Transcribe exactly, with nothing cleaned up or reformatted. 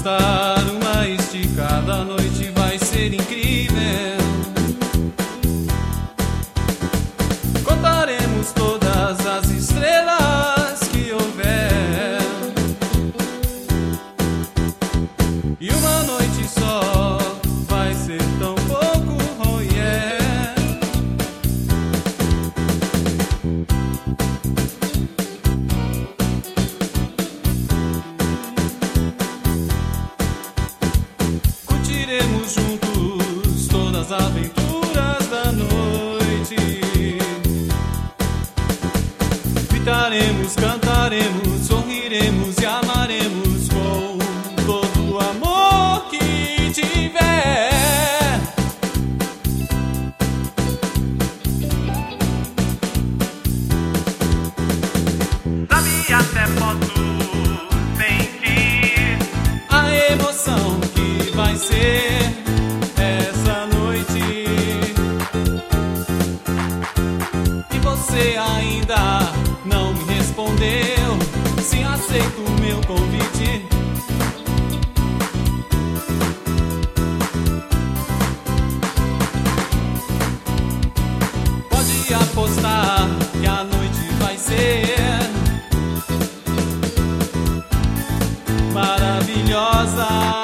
apostar uma esticada, a noite vai ser incrível. Contaremos todas as estrelas que houver, e uma noite só vai ser tão pouco, oh yeah. Curtiremos juntos todas as aventuras da noite. Gritaremos, cantaremos, sorriremos e amaremos com todo o amor que tiver. Sabe até foto tem que A emoção que vai ser essa noite, e você ainda não me respondeu se aceita o meu convite. Pode apostar que a noite vai ser maravilhosa.